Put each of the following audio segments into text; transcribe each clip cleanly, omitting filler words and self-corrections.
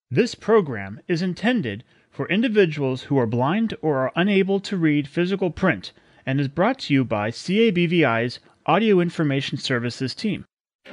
This program is intended for individuals who are blind or are unable to read physical print and is brought to you by CABVI's Audio Information Services team.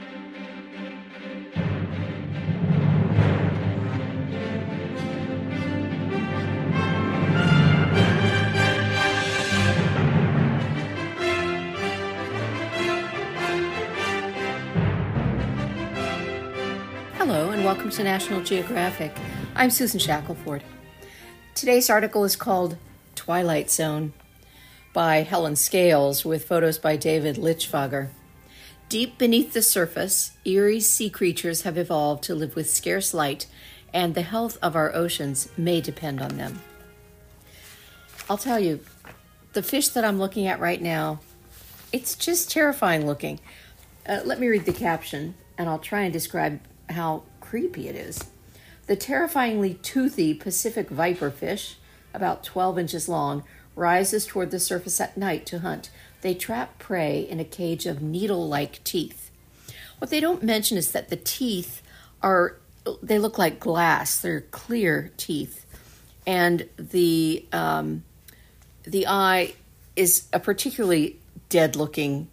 Hello and welcome to National Geographic. I'm Susan Shackelford. Today's article is called Twilight Zone by Helen Scales with photos by David Lichvager. Deep beneath the surface, eerie sea creatures have evolved to live with scarce light, and the health of our oceans may depend on them. I'll tell you, the fish that I'm looking at right now, it's just terrifying looking. Let me read the caption, and I'll try and describe how creepy it is. The terrifyingly toothy Pacific viper fish, about 12 inches long, rises toward the surface at night to hunt. They trap prey in a cage of needle-like teeth. What they don't mention is that the teeth they look like glass. They're clear teeth. And the eye is a particularly dead-looking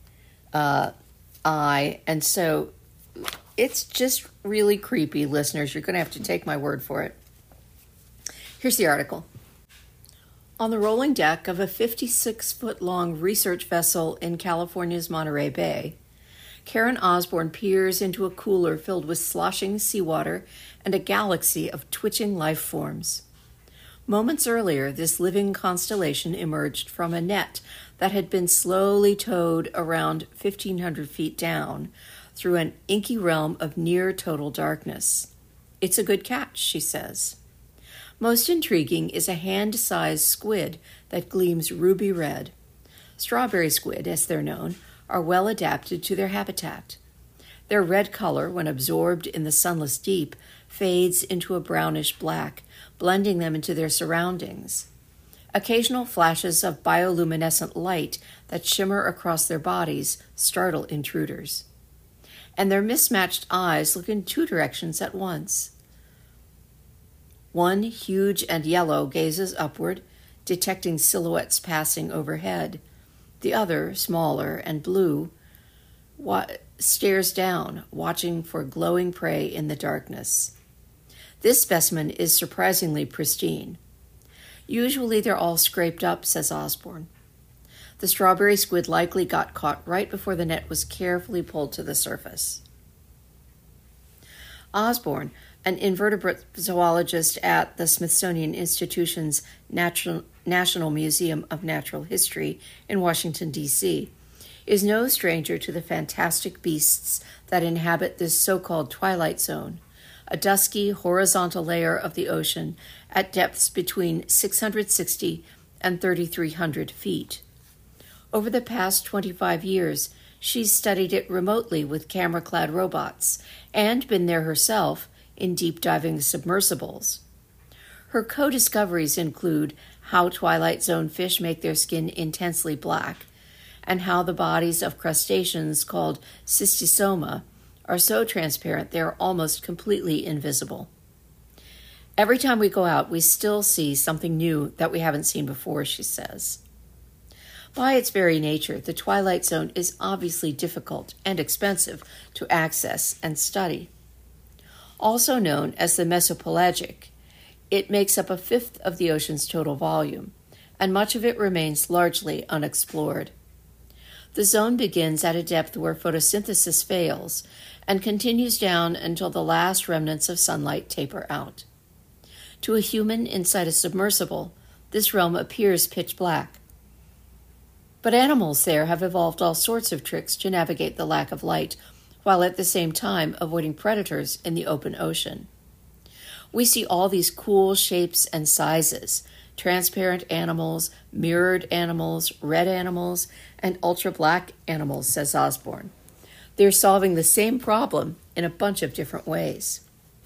eye, and so it's just really creepy, listeners. You're going to have to take my word for it. Here's the article. On the rolling deck of a 56-foot-long research vessel in California's Monterey Bay, Karen Osborne peers into a cooler filled with sloshing seawater and a galaxy of twitching life forms. Moments earlier, this living constellation emerged from a net that had been slowly towed around 1,500 feet down through an inky realm of near-total darkness. It's a good catch, she says. Most intriguing is a hand-sized squid that gleams ruby red. Strawberry squid, as they're known, are well adapted to their habitat. Their red color, when absorbed in the sunless deep, fades into a brownish black, blending them into their surroundings. Occasional flashes of bioluminescent light that shimmer across their bodies startle intruders. And their mismatched eyes look in two directions at once. One, huge and yellow, gazes upward, detecting silhouettes passing overhead. The other, smaller and blue, stares down, watching for glowing prey in the darkness. This specimen is surprisingly pristine. Usually they're all scraped up, says Osborne. The strawberry squid likely got caught right before the net was carefully pulled to the surface. Osborne, an invertebrate zoologist at the Smithsonian Institution's National Museum of Natural History in Washington, D.C., is no stranger to the fantastic beasts that inhabit this so-called twilight zone, a dusky horizontal layer of the ocean at depths between 660 and 3,300 feet. Over the past 25 years, she's studied it remotely with camera-clad robots and been there herself in deep-diving submersibles. Her co-discoveries include how Twilight Zone fish make their skin intensely black and how the bodies of crustaceans called cystosoma are so transparent they are almost completely invisible. Every time we go out, we still see something new that we haven't seen before, she says. By its very nature, the Twilight Zone is obviously difficult and expensive to access and study. Also known as the mesopelagic, it makes up a fifth of the ocean's total volume, and much of it remains largely unexplored. The zone begins at a depth where photosynthesis fails and continues down until the last remnants of sunlight taper out. To a human inside a submersible, this realm appears pitch black. But animals there have evolved all sorts of tricks to navigate the lack of light, while at the same time avoiding predators in the open ocean. We see all these cool shapes and sizes, transparent animals, mirrored animals, red animals, and ultra-black animals, says Osborne. They're solving the same problem in a bunch of different ways.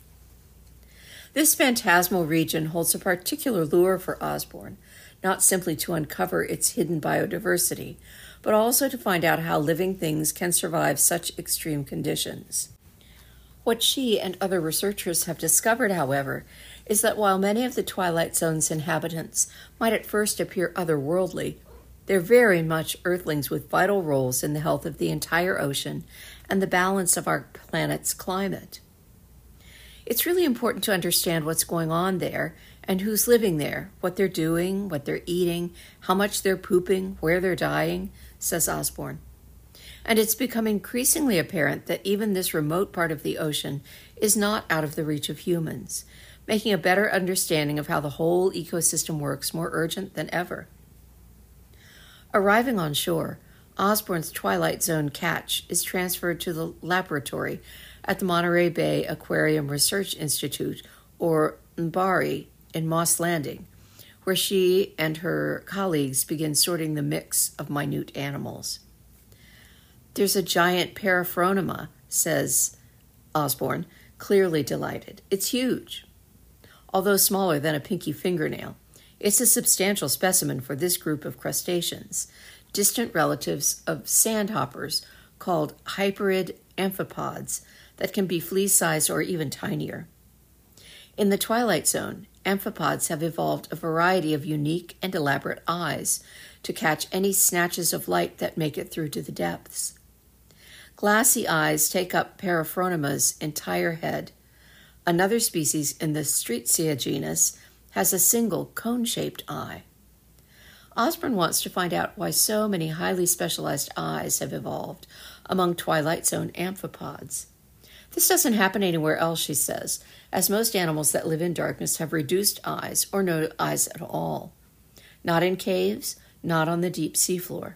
This phantasmal region holds a particular lure for Osborne, not simply to uncover its hidden biodiversity, but also to find out how living things can survive such extreme conditions. What she and other researchers have discovered, however, is that while many of the Twilight Zone's inhabitants might at first appear otherworldly, they're very much Earthlings with vital roles in the health of the entire ocean and the balance of our planet's climate. It's really important to understand what's going on there and who's living there, what they're doing, what they're eating, how much they're pooping, where they're dying, says Osborne. And it's become increasingly apparent that even this remote part of the ocean is not out of the reach of humans, making a better understanding of how the whole ecosystem works more urgent than ever. Arriving on shore, Osborne's Twilight Zone catch is transferred to the laboratory at the Monterey Bay Aquarium Research Institute, or MBARI, in Moss Landing, where she and her colleagues begin sorting the mix of minute animals. There's a giant paraphronema, says Osborne, clearly delighted. It's huge. Although smaller than a pinky fingernail, it's a substantial specimen for this group of crustaceans, distant relatives of sandhoppers called hyperid amphipods that can be flea-sized or even tinier. In the Twilight Zone, amphipods have evolved a variety of unique and elaborate eyes to catch any snatches of light that make it through to the depths. Glassy eyes take up Paraphronema's entire head. Another species in the Streetzia genus has a single cone-shaped eye. Osborne wants to find out why so many highly specialized eyes have evolved among Twilight Zone amphipods. This doesn't happen anywhere else, she says, as most animals that live in darkness have reduced eyes or no eyes at all. Not in caves, not on the deep seafloor.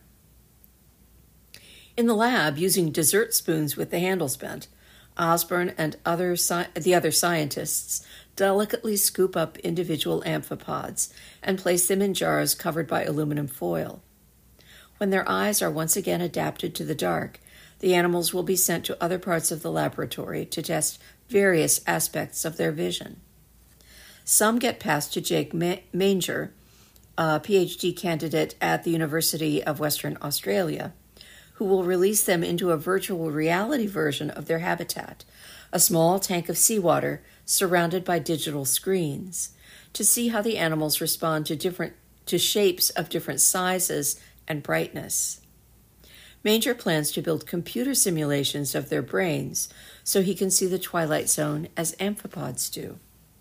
In the lab, using dessert spoons with the handles bent, Osborne and the other scientists delicately scoop up individual amphipods and place them in jars covered by aluminum foil. When their eyes are once again adapted to the dark, the animals will be sent to other parts of the laboratory to test various aspects of their vision. Some get passed to Jake Manger, a PhD candidate at the University of Western Australia, who will release them into a virtual reality version of their habitat, a small tank of seawater surrounded by digital screens, to see how the animals respond to shapes of different sizes and brightness. Manger plans to build computer simulations of their brains so he can see the Twilight Zone as amphipods do.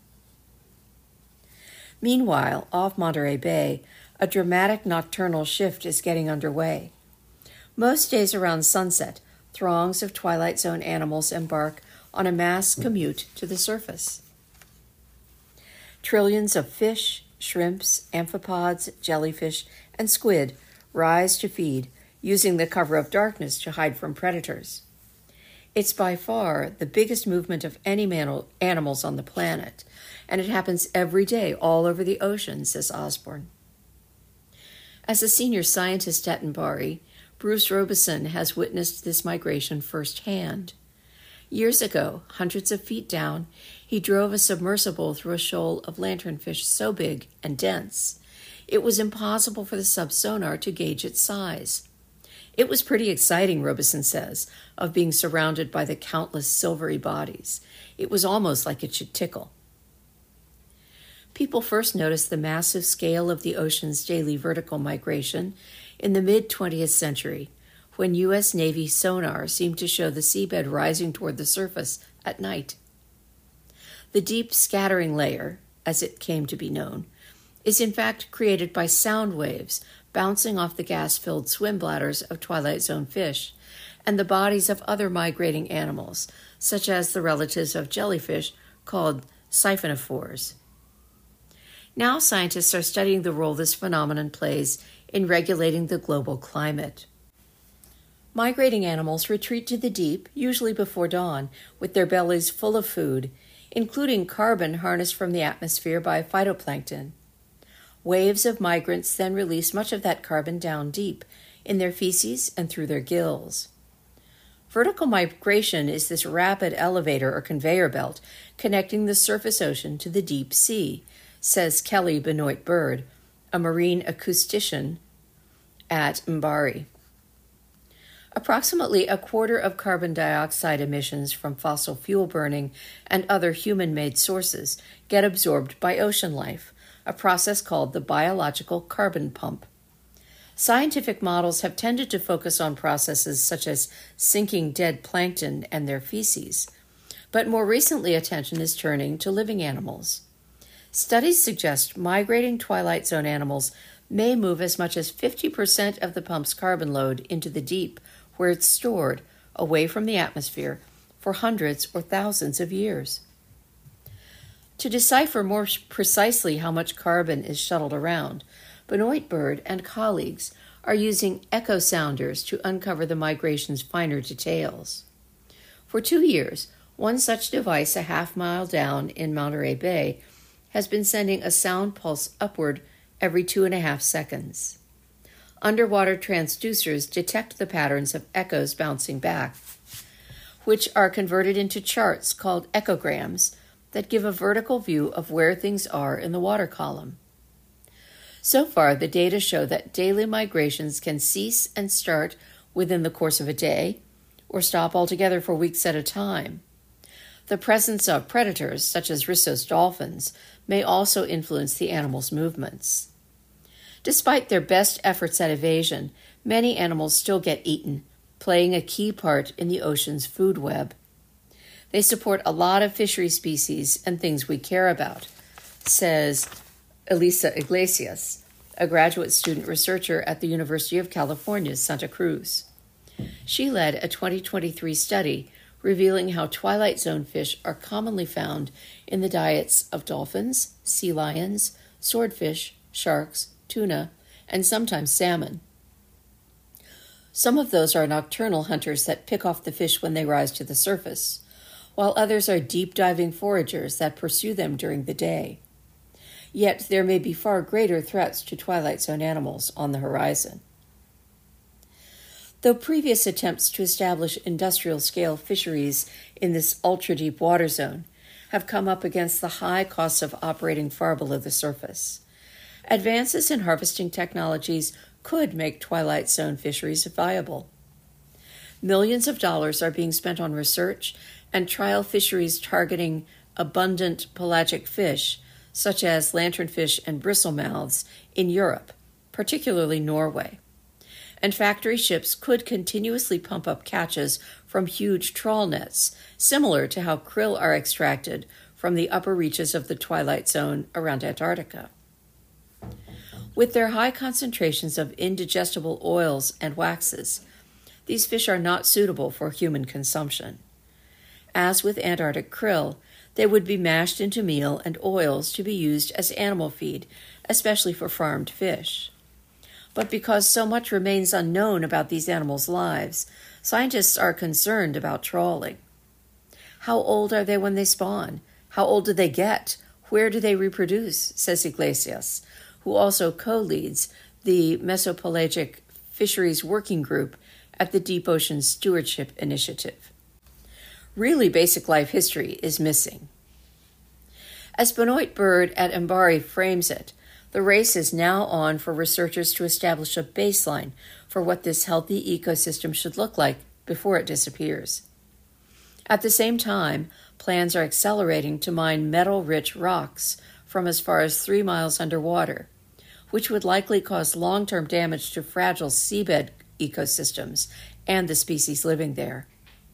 Meanwhile, off Monterey Bay, a dramatic nocturnal shift is getting underway. Most days around sunset, throngs of Twilight Zone animals embark on a mass commute to the surface. Trillions of fish, shrimps, amphipods, jellyfish, and squid rise to feed, using the cover of darkness to hide from predators. It's by far the biggest movement of any animals on the planet, and it happens every day all over the ocean, says Osborne. As a senior scientist at MBARI, Bruce Robeson has witnessed this migration firsthand. Years ago, hundreds of feet down, he drove a submersible through a shoal of lanternfish so big and dense, it was impossible for the subsonar to gauge its size. It was pretty exciting, Robeson says, of being surrounded by the countless silvery bodies. It was almost like it should tickle. People first noticed the massive scale of the ocean's daily vertical migration in the mid-20th century, when U.S. Navy sonar seemed to show the seabed rising toward the surface at night. The deep scattering layer, as it came to be known, is in fact created by sound waves bouncing off the gas-filled swim bladders of Twilight Zone fish and the bodies of other migrating animals, such as the relatives of jellyfish called siphonophores. Now scientists are studying the role this phenomenon plays in regulating the global climate. Migrating animals retreat to the deep, usually before dawn, with their bellies full of food, including carbon harnessed from the atmosphere by phytoplankton. Waves of migrants then release much of that carbon down deep, in their feces and through their gills. Vertical migration is this rapid elevator or conveyor belt connecting the surface ocean to the deep sea, says Kelly Benoit Bird, a marine acoustician at MBARI. Approximately a quarter of carbon dioxide emissions from fossil fuel burning and other human-made sources get absorbed by ocean life, a process called the biological carbon pump. Scientific models have tended to focus on processes such as sinking dead plankton and their feces, but more recently attention is turning to living animals. Studies suggest migrating twilight zone animals may move as much as 50% of the pump's carbon load into the deep, where it's stored, away from the atmosphere, for hundreds or thousands of years. To decipher more precisely how much carbon is shuttled around, Benoit Bird and colleagues are using echo sounders to uncover the migration's finer details. For 2 years, one such device a half-mile down in Monterey Bay has been sending a sound pulse upward every 2.5 seconds. Underwater transducers detect the patterns of echoes bouncing back, which are converted into charts called echograms that give a vertical view of where things are in the water column. So far, the data show that daily migrations can cease and start within the course of a day, or stop altogether for weeks at a time. The presence of predators, such as Risso's dolphins, may also influence the animal's movements. Despite their best efforts at evasion, many animals still get eaten, playing a key part in the ocean's food web. They support a lot of fishery species and things we care about, says Elisa Iglesias, a graduate student researcher at the University of California, Santa Cruz. She led a 2023 study revealing how twilight zone fish are commonly found in the diets of dolphins, sea lions, swordfish, sharks, tuna, and sometimes salmon. Some of those are nocturnal hunters that pick off the fish when they rise to the surface, while others are deep-diving foragers that pursue them during the day. Yet there may be far greater threats to twilight zone animals on the horizon. Though previous attempts to establish industrial-scale fisheries in this ultra-deep water zone have come up against the high costs of operating far below the surface, advances in harvesting technologies could make twilight zone fisheries viable. Millions of dollars are being spent on research and trial fisheries targeting abundant pelagic fish, such as lanternfish and bristlemouths, in Europe, particularly Norway. And factory ships could continuously pump up catches from huge trawl nets, similar to how krill are extracted from the upper reaches of the twilight zone around Antarctica. With their high concentrations of indigestible oils and waxes, these fish are not suitable for human consumption. As with Antarctic krill, they would be mashed into meal and oils to be used as animal feed, especially for farmed fish. But because so much remains unknown about these animals' lives, scientists are concerned about trawling. How old are they when they spawn? How old do they get? Where do they reproduce? Says Iglesias, who also co-leads the Mesopelagic Fisheries Working Group at the Deep Ocean Stewardship Initiative. Really basic life history is missing. As Benoit Bird at MBARI frames it, the race is now on for researchers to establish a baseline for what this healthy ecosystem should look like before it disappears. At the same time, plans are accelerating to mine metal-rich rocks from as far as 3 miles underwater, which would likely cause long-term damage to fragile seabed ecosystems and the species living there.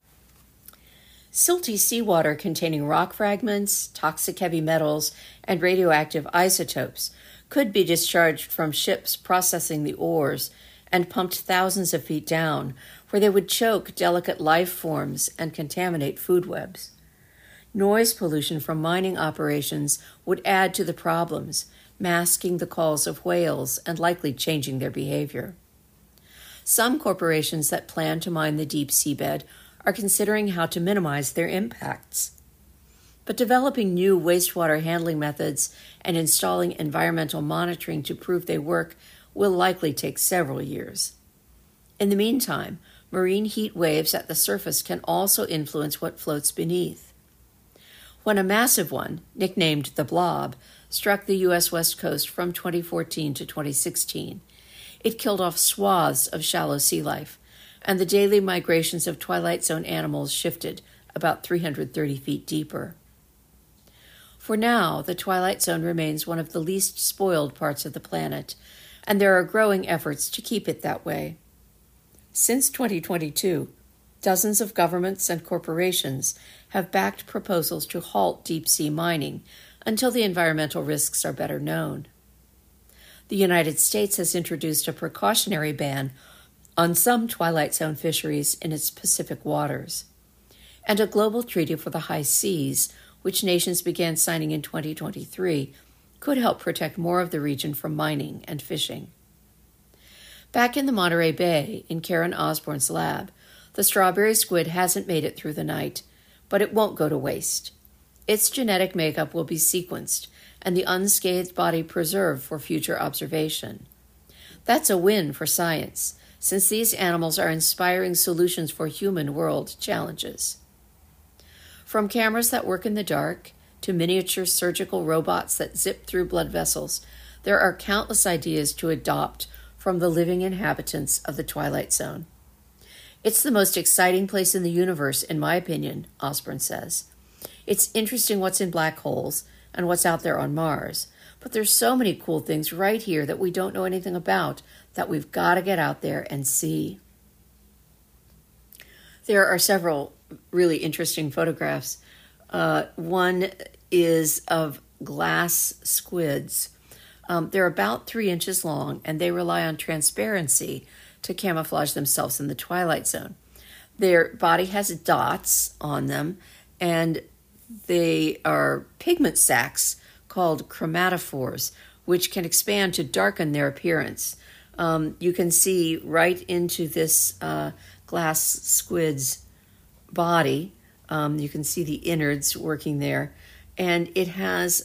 Silty seawater containing rock fragments, toxic heavy metals, and radioactive isotopes could be discharged from ships processing the ores and pumped thousands of feet down, where they would choke delicate life forms and contaminate food webs. Noise pollution from mining operations would add to the problems, masking the calls of whales and likely changing their behavior. Some corporations that plan to mine the deep seabed are considering how to minimize their impacts. But developing new wastewater handling methods and installing environmental monitoring to prove they work will likely take several years. In the meantime, marine heat waves at the surface can also influence what floats beneath. When a massive one, nicknamed the Blob, struck the U.S. West Coast from 2014 to 2016, it killed off swaths of shallow sea life, and the daily migrations of Twilight Zone animals shifted about 330 feet deeper. For now, the Twilight Zone remains one of the least spoiled parts of the planet, and there are growing efforts to keep it that way. Since 2022, dozens of governments and corporations have backed proposals to halt deep-sea mining until the environmental risks are better known. The United States has introduced a precautionary ban on some Twilight Zone fisheries in its Pacific waters, and a global treaty for the high seas, which nations began signing in 2023, could help protect more of the region from mining and fishing. Back in the Monterey Bay, in Karen Osborne's lab, the strawberry squid hasn't made it through the night, but it won't go to waste. Its genetic makeup will be sequenced, and the unscathed body preserved for future observation. That's a win for science, since these animals are inspiring solutions for human world challenges. From cameras that work in the dark to miniature surgical robots that zip through blood vessels, there are countless ideas to adopt from the living inhabitants of the Twilight Zone. It's the most exciting place in the universe, in my opinion, Osborne says. It's interesting what's in black holes and what's out there on Mars, but there's so many cool things right here that we don't know anything about that we've got to get out there and see. There are several really interesting photographs. One is of glass squids. They're about 3 inches long, and they rely on transparency to camouflage themselves in the Twilight Zone. Their body has dots on them, and they are pigment sacs called chromatophores, which can expand to darken their appearance. You can see right into this glass squid's body. You can see the innards working there, and it has,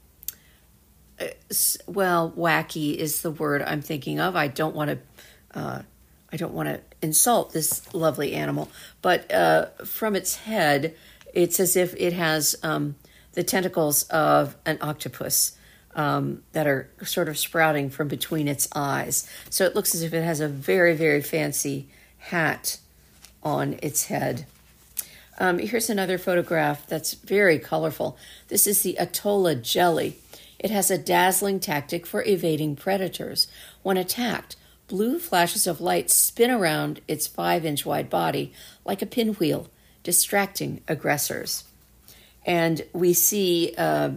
wacky is the word I'm thinking of. I don't want to insult this lovely animal, but from its head, it's as if it has the tentacles of an octopus that are sort of sprouting from between its eyes. So it looks as if it has a very, very fancy hat on its head. Here's another photograph that's very colorful. This is the Atolla jelly. It has a dazzling tactic for evading predators. When attacked, blue flashes of light spin around its 5-inch wide body like a pinwheel, distracting aggressors. And we see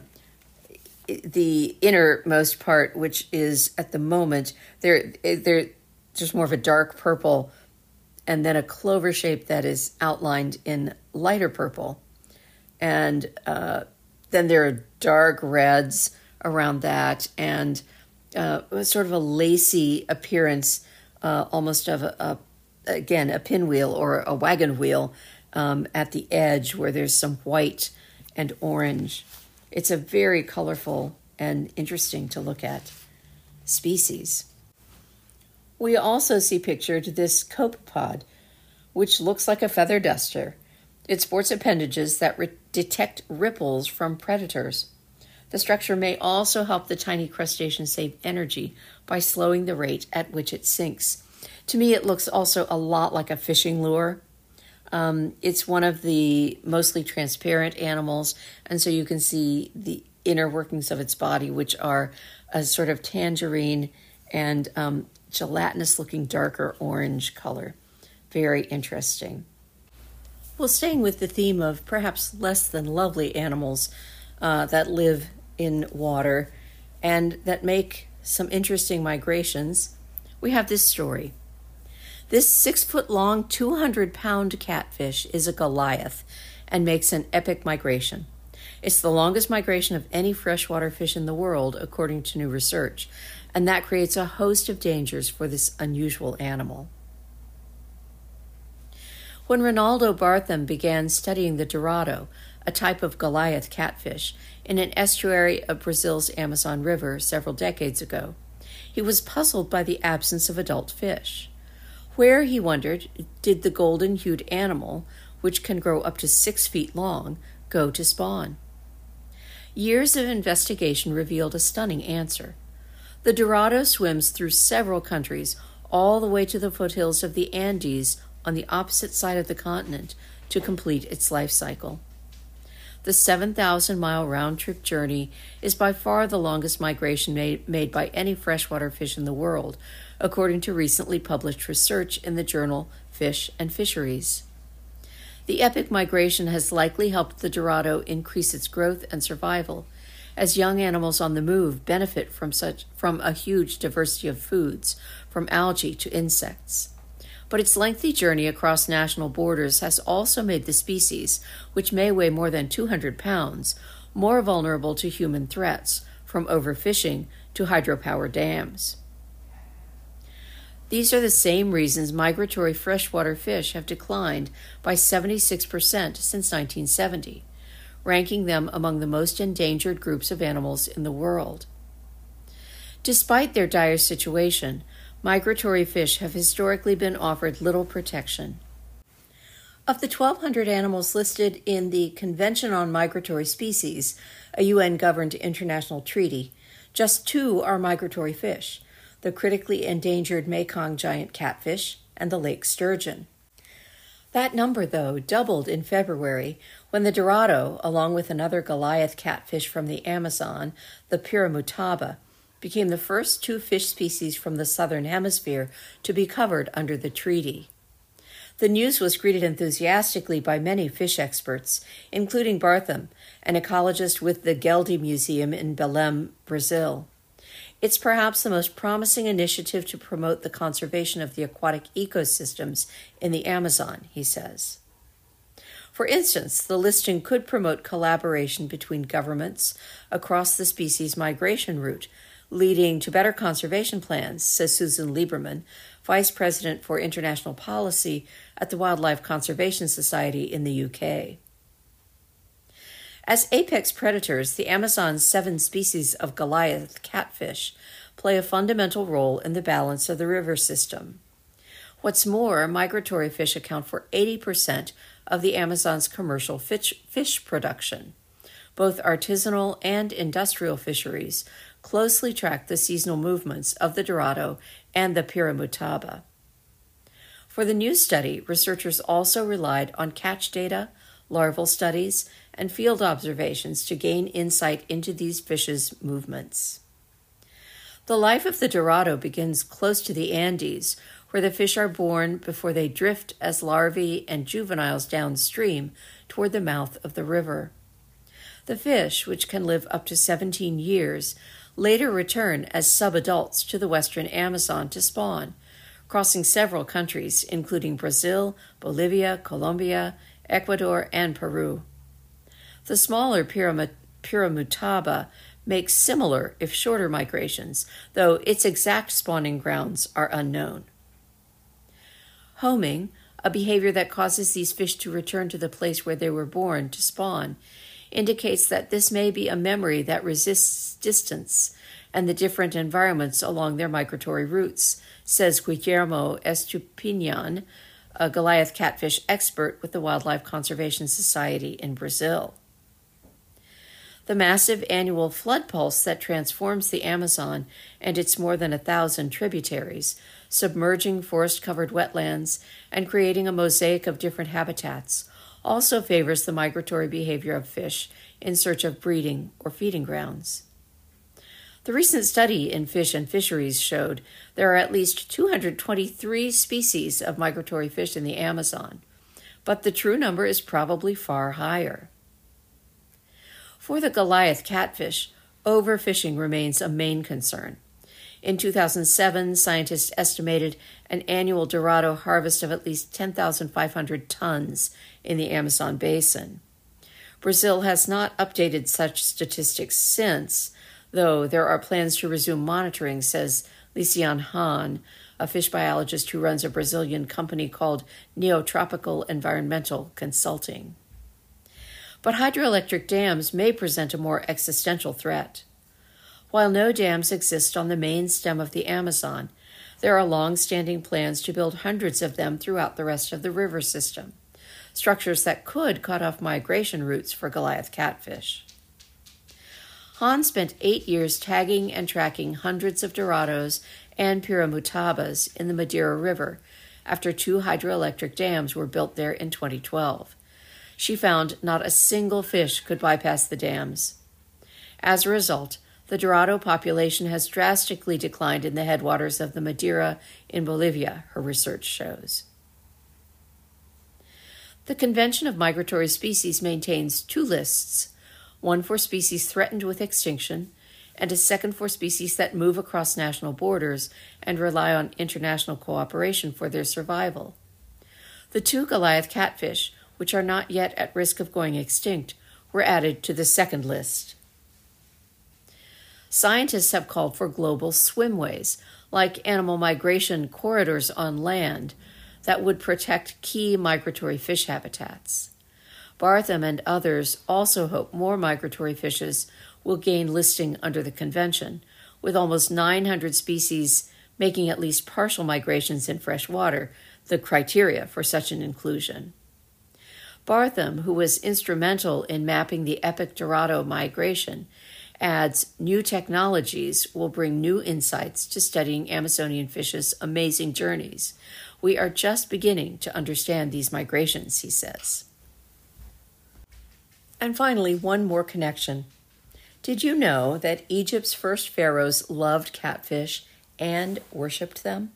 the innermost part, which is at the moment, they're just more of a dark purple, and then a clover shape that is outlined in lighter purple. And then there are dark reds around that, and sort of a lacy appearance, almost of a pinwheel or a wagon wheel at the edge where there's some white and orange. It's a very colorful and interesting to look at species. We also see pictured this copepod, which looks like a feather duster. It sports appendages that detect ripples from predators. The structure may also help the tiny crustacean save energy by slowing the rate at which it sinks. To me, it looks also a lot like a fishing lure. It's one of the mostly transparent animals, and so you can see the inner workings of its body, which are a sort of tangerine and gelatinous-looking darker orange color. Very interesting. Well, staying with the theme of perhaps less than lovely animals that live in water and that make some interesting migrations, we have this story. This 6-foot-long, 200-pound catfish is a Goliath and makes an epic migration. It's the longest migration of any freshwater fish in the world, according to new research, and that creates a host of dangers for this unusual animal. When Ronaldo Bartham began studying the dorado, a type of Goliath catfish, in an estuary of Brazil's Amazon River several decades ago, he was puzzled by the absence of adult fish. Where, he wondered, did the golden-hued animal, which can grow up to 6 feet long, go to spawn? Years of investigation revealed a stunning answer. The dorado swims through several countries, all the way to the foothills of the Andes on the opposite side of the continent to complete its life cycle. The 7,000-mile round-trip journey is by far the longest migration made by any freshwater fish in the world, according to recently published research in the journal Fish and Fisheries. The epic migration has likely helped the Dorado increase its growth and survival, as young animals on the move benefit from a huge diversity of foods, from algae to insects. But its lengthy journey across national borders has also made the species, which may weigh more than 200 pounds, more vulnerable to human threats, from overfishing to hydropower dams. These are the same reasons migratory freshwater fish have declined by 76% since 1970, ranking them among the most endangered groups of animals in the world. Despite their dire situation, migratory fish have historically been offered little protection. Of the 1,200 animals listed in the Convention on Migratory Species, a UN-governed international treaty, just 2 are migratory fish: the critically endangered Mekong giant catfish and the lake sturgeon. That number, though, doubled in February when the Dorado, along with another Goliath catfish from the Amazon, the Piramutaba, became the first 2 fish species from the southern hemisphere to be covered under the treaty. The news was greeted enthusiastically by many fish experts, including Bartham, an ecologist with the Geldy Museum in Belém, Brazil. It's perhaps the most promising initiative to promote the conservation of the aquatic ecosystems in the Amazon, he says. For instance, the listing could promote collaboration between governments across the species migration route, leading to better conservation plans, says Susan Lieberman, Vice President for International Policy at the Wildlife Conservation Society in the UK. As apex predators, the Amazon's 7 species of Goliath catfish play a fundamental role in the balance of the river system. What's more, migratory fish account for 80% of the Amazon's commercial fish production. Both artisanal and industrial fisheries closely track the seasonal movements of the Dorado and the Piramutaba. For the new study, researchers also relied on catch data, larval studies, and field observations to gain insight into these fishes' movements. The life of the Dorado begins close to the Andes, where the fish are born before they drift as larvae and juveniles downstream toward the mouth of the river. The fish, which can live up to 17 years, later return as subadults to the western Amazon to spawn, crossing several countries, including Brazil, Bolivia, Colombia, Ecuador, and Peru. The smaller Piramutaba makes similar, if shorter, migrations, though its exact spawning grounds are unknown. Homing, a behavior that causes these fish to return to the place where they were born to spawn, indicates that this may be a memory that resists distance and the different environments along their migratory routes, says Guillermo Estupiñán, a Goliath catfish expert with the Wildlife Conservation Society in Brazil. The massive annual flood pulse that transforms the Amazon and its more than 1,000 tributaries, submerging forest-covered wetlands and creating a mosaic of different habitats, also favors the migratory behavior of fish in search of breeding or feeding grounds. The recent study in Fish and Fisheries showed there are at least 223 species of migratory fish in the Amazon, but the true number is probably far higher. For the Goliath catfish, overfishing remains a main concern. In 2007, scientists estimated an annual Dorado harvest of at least 10,500 tons in the Amazon basin. Brazil has not updated such statistics since, though there are plans to resume monitoring, says Lycian Hahn, a fish biologist who runs a Brazilian company called Neotropical Environmental Consulting. But hydroelectric dams may present a more existential threat. While no dams exist on the main stem of the Amazon, there are long-standing plans to build hundreds of them throughout the rest of the river system, structures that could cut off migration routes for Goliath catfish. Hans spent 8 years tagging and tracking hundreds of dorados and piramutabas in the Madeira River after 2 hydroelectric dams were built there in 2012. She found not a single fish could bypass the dams. As a result, the dorado population has drastically declined in the headwaters of the Madeira in Bolivia, her research shows. The Convention of Migratory Species maintains 2 lists, one for species threatened with extinction, and a second for species that move across national borders and rely on international cooperation for their survival. The 2 Goliath catfish, which are not yet at risk of going extinct, were added to the second list. Scientists have called for global swimways, like animal migration corridors on land, that would protect key migratory fish habitats. Bartham and others also hope more migratory fishes will gain listing under the convention, with almost 900 species making at least partial migrations in fresh water, the criteria for such an inclusion. Bartham, who was instrumental in mapping the epic Dorado migration, adds new technologies will bring new insights to studying Amazonian fish's amazing journeys. We are just beginning to understand these migrations, he says. And finally, one more connection. Did you know that Egypt's first pharaohs loved catfish and worshipped them?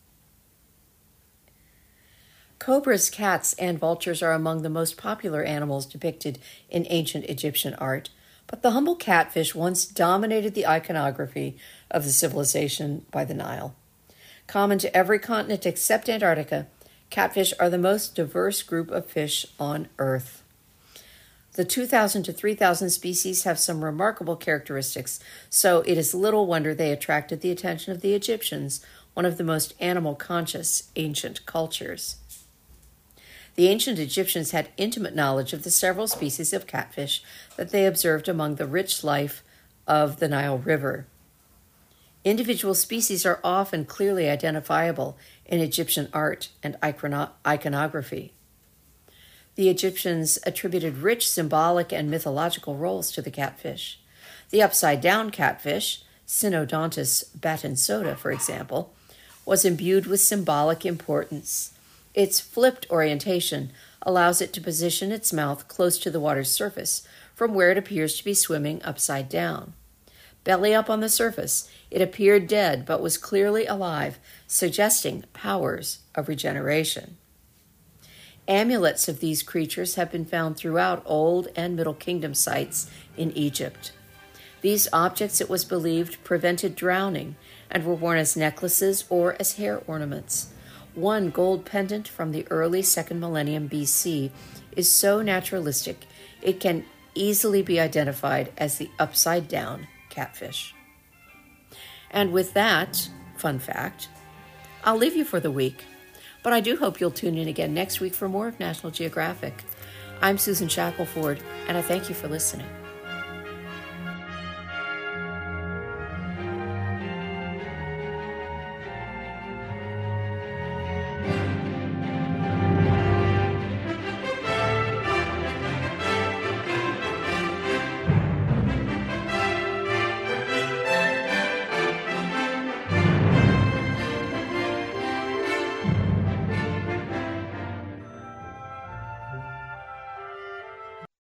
Cobras, cats, and vultures are among the most popular animals depicted in ancient Egyptian art, but the humble catfish once dominated the iconography of the civilization by the Nile. Common to every continent except Antarctica, catfish are the most diverse group of fish on Earth. The 2,000 to 3,000 species have some remarkable characteristics, so it is little wonder they attracted the attention of the Egyptians, one of the most animal-conscious ancient cultures. The ancient Egyptians had intimate knowledge of the several species of catfish that they observed among the rich life of the Nile River. Individual species are often clearly identifiable in Egyptian art and iconography. The Egyptians attributed rich symbolic and mythological roles to the catfish. The upside-down catfish, Cynodontis batinsota, for example, was imbued with symbolic importance. Its flipped orientation allows it to position its mouth close to the water's surface, from where it appears to be swimming upside down. Belly up on the surface, it appeared dead but was clearly alive, suggesting powers of regeneration. Amulets of these creatures have been found throughout Old and Middle Kingdom sites in Egypt. These objects, it was believed, prevented drowning and were worn as necklaces or as hair ornaments. One gold pendant from the early 2nd millennium BC is so naturalistic it can easily be identified as the upside-down catfish. And with that fun fact, I'll leave you for the week, but I do hope you'll tune in again next week for more of National Geographic. I'm Susan Shackelford, and I thank you for listening.